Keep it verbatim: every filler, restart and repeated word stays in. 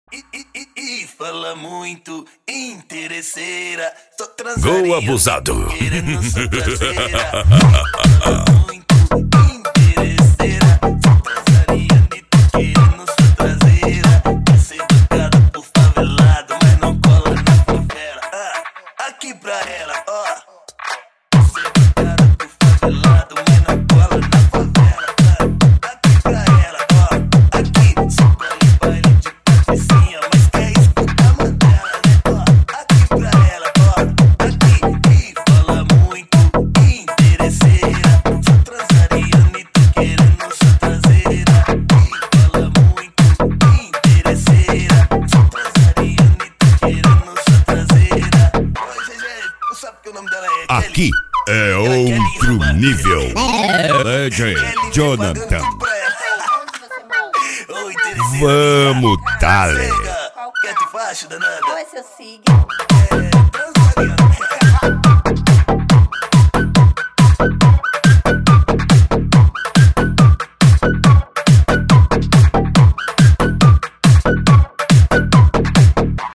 E, e, e, e fala muito, interesseira. Só transaria, Gol abusado. querendo sua traseira. Fala muito, interesseira. Só transaria, querendo sua traseira. Quer ser educada por favelado, mas não cola na favela. Ah, aqui pra ela, ó. Quer ser educada por favelado, mas não cola na favela. Ah, aqui pra ela, ó. Aqui, só baile, baile de patricinha, mas quer escutar Mandela, né? Ó, aqui pra ela, ó. Aqui, e fala muito, interesseira. Só transaria, me tô querendo sua traseira. E fala muito, interesseira. Só transaria, me tô querendo sua traseira. Oi, G G, tu sabe que o nome dela é Kelly? Aqui é outro nível. D J Jonathan. Oi, interesseira. Vamos, dale. Quer te faço, danada? Qual é seu signo? É,